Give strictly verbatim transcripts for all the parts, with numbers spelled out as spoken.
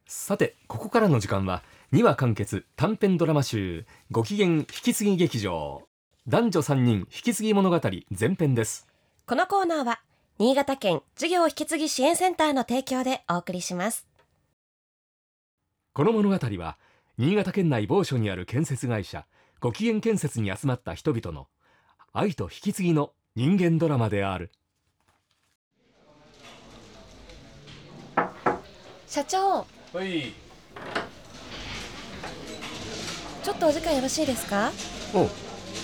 さて、ここからの時間はにわ完結短編ドラマ集ご機嫌引き継ぎ劇場男女さんにん引き継ぎ物語前編です。 このコーナーは新潟県事業引き継ぎ支援センターの提供でお送りします。 この物語は新潟県内某所にある建設会社ご機嫌建設に集まった人々の愛と引き継ぎの人間ドラマである。 社長、 はい。 ちょっとお時間よろしいですか？ おう。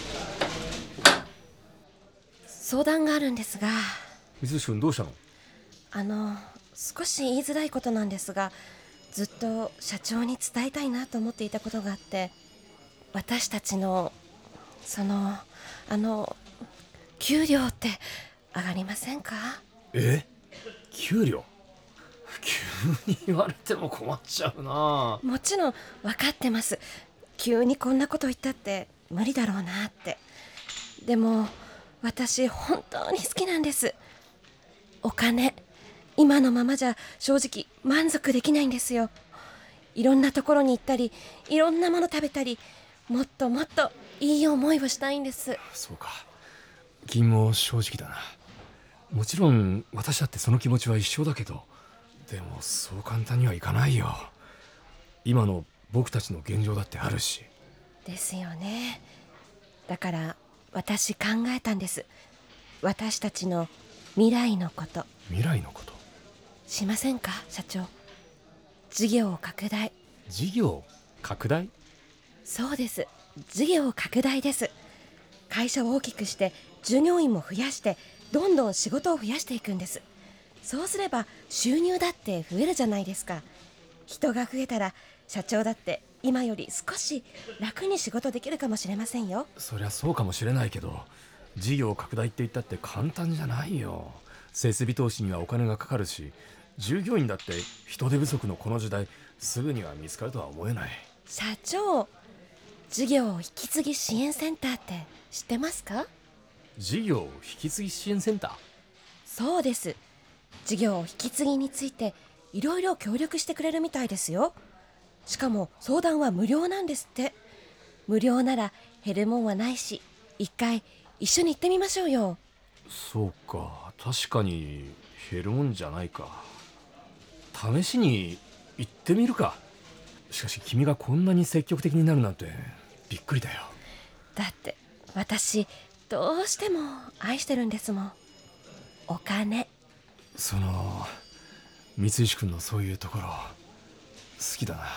相談があるんですが、 水内君どうしたの？ あの少し言いづらいことなんですが、ずっと社長に伝えたいなと思っていたことがあって、私たちのそのあの給料って上がりませんか？ え？給料？急に言われても困っちゃうな。 もちろん分かってます。急にこんなこと言ったって無理だろうなって。でも私本当に好きなんです。お金今のままじゃ正直満足できないんですよ。いろんなところに行ったり、いろんなもの食べたり、もっともっといい思いをしたいんです。 そうか、君も正直だな。もちろん私だってその気持ちは一緒だけど、でもそう簡単にはいかないよ。今の僕たちの現状だってあるし。 ですよね。だから私考えたんです。私たちの未来のこと。 未来のこと？ しませんか社長？事業拡大。 事業拡大？ そうです、事業拡大です。会社を大きくして従業員も増やしてどんどん仕事を増やしていくんです。そうすれば収入だって増えるじゃないですか。人が増えたら社長だって今より少し楽に仕事できるかもしれませんよ。 そりゃそうかもしれないけど、事業拡大って言ったって簡単じゃないよ。設備投資にはお金がかかるし、従業員だって人手不足のこの時代すぐには見つかるとは思えない。 社長、事業引き継ぎ支援センターって知ってますか？ 事業引き継ぎ支援センター？ そうです。事業引き継ぎについていろいろ協力してくれるみたいですよ。しかも相談は無料なんですって。無料なら減るもんはないし、一回一緒に行ってみましょうよ。 そうか、確かに減るもんじゃないか。試しに行ってみるか。しかし君がこんなに積極的になるなんてびっくりだよ。 だって私どうしても愛してるんですもん。お金。 その三石君のそういうところ好きだな。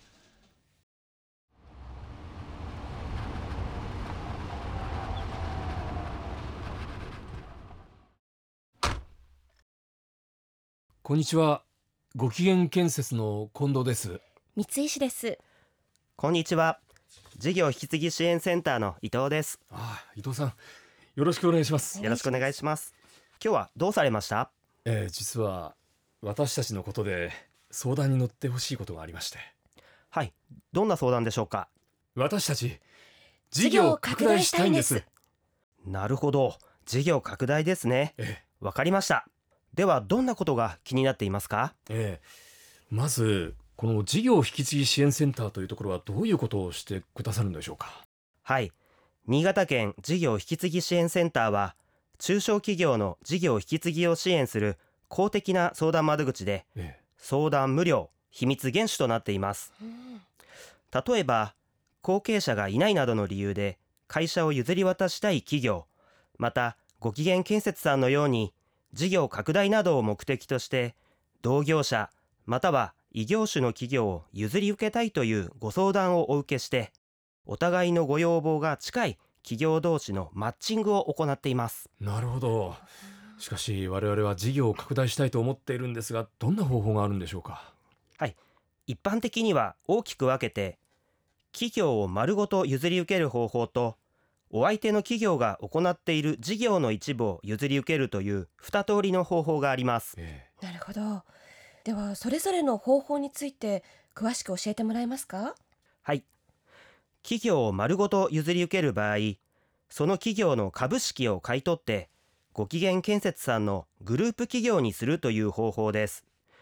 こんにちは、ご機嫌建設の近藤です。 三石です。 こんにちは。事業引き継ぎ支援センターの伊藤です。 ああ、伊藤さん、よろしくお願いします。 よろしくお願いします。今日はどうされました？ えー、実は私たちのことで相談に乗ってほしいことがありまして。 はい、どんな相談でしょうか？ 私たち事業を拡大したいんです。 なるほど、事業拡大ですね。 ええ、 わかりました。ではどんなことが気になっていますか？ ええ、まずこの事業引き継ぎ支援センターというところはどういうことをしてくださるんでしょうか？ はい、新潟県事業引き継ぎ支援センターは中小企業の事業引き継ぎを支援する公的な相談窓口で、 ええ、 相談無料、秘密厳守となっています。 うん、 例えば後継者がいないなどの理由で会社を譲り渡したい企業、またご機嫌建設さんのように事業拡大などを目的として同業者または異業種の企業を譲り受けたいというご相談をお受けして、お互いのご要望が近い企業同士のマッチングを行っています。 なるほど。しかし我々は事業を拡大したいと思っているんですが、どんな方法があるんでしょうか？ はい、一般的には大きく分けて、企業を丸ごと譲り受ける方法と、お相手の企業が行っている事業の一部を譲り受けるという二通りの方法があります。 えなるほど。ではそれぞれの方法について詳しく教えてもらえますか？ はい、企業を丸ごと譲り受ける場合、その企業の株式を買い取って、ご機嫌建設さんのグループ企業にするという方法です。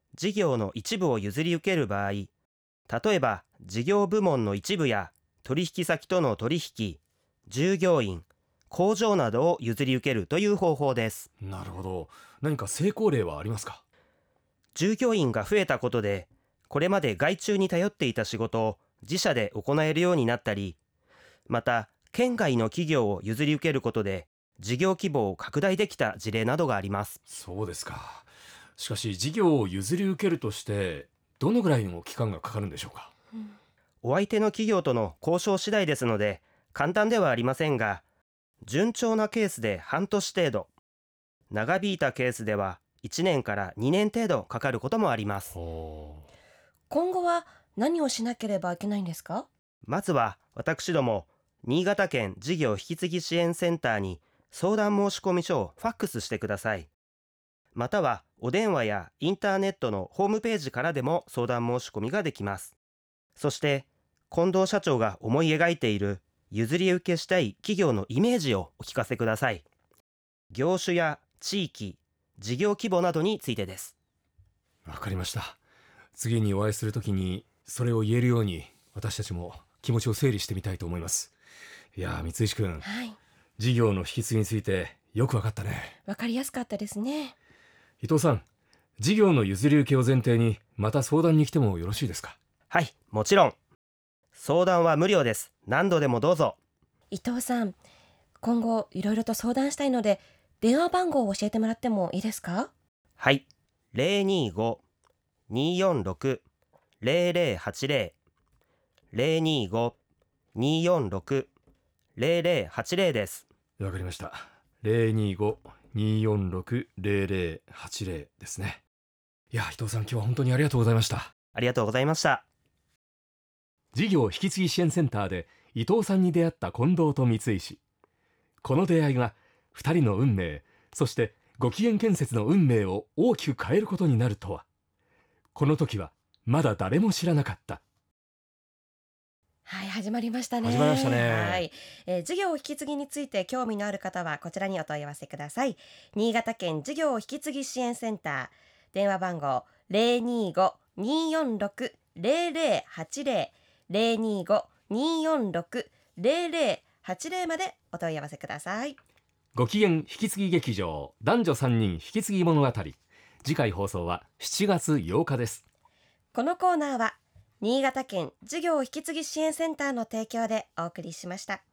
事業の一部を譲り受ける場合、例えば事業部門の一部や取引先との取引、従業員、工場などを譲り受けるという方法です。 なるほど。何か成功例はありますか？ 従業員が増えたことで、これまで外注に頼っていた仕事を自社で行えるようになったり、また県外の企業を譲り受けることで事業規模を拡大できた事例などがあります。 そうですか。しかし事業を譲り受けるとしてどのぐらいの期間がかかるんでしょうか？ お相手の企業との交渉次第ですので簡単ではありませんが、順調なケースで半年程度、長引いたケースではいちねんからにねん程度かかることもあります。 今後は何をしなければいけないんですか？ まずは私ども新潟県事業引き継ぎ支援センターに相談申込書をファックスしてください。またはお電話やインターネットのホームページからでも相談申し込みができます。そして近藤社長が思い描いている譲り受けしたい企業のイメージをお聞かせください。業種や地域、事業規模などについてです。 わかりました。次にお会いするときにそれを言えるように私たちも気持ちを整理してみたいと思います。いやー、三石君、 はい、 事業の引き継ぎについてよくわかったね。 わかりやすかったですね。 伊藤さん、事業の譲り受けを前提にまた相談に来てもよろしいですか？ はい、もちろん。相談は無料です。何度でもどうぞ。 伊藤さん、今後いろいろと相談したいので電話番号を教えてもらってもいいですか？ はい、ゼロにーご にーよんろく ゼロゼロはちゼロ ゼロにーご にーよんろく ゼロゼロはちゼロです。 わかりました。ゼロにーご にーよんろく ゼロゼロはちゼロですね。いや、伊藤さん、今日は本当にありがとうございました。 ありがとうございました。 事業引き継ぎ支援センターで伊藤さんに出会った近藤と三石。この出会いがふたりの運命、そしてご機嫌建設の運命を大きく変えることになるとは、この時はまだ誰も知らなかった。 はい、始まりましたね。 始まりましたね。 はい、えー、事業引き継ぎについて興味のある方はこちらにお問い合わせください。新潟県事業引き継ぎ支援センター、電話番号 ゼロにーご にーよんろく ゼロゼロはちゼロ ゼロにーご にーよんろく ゼロゼロはちゼロまでお問い合わせください。 ご機嫌引き継ぎ劇場、男女さんにん引き継ぎ物語。次回放送はしちがつようかです。 このコーナーは新潟県事業引き継ぎ支援センターの提供でお送りしました。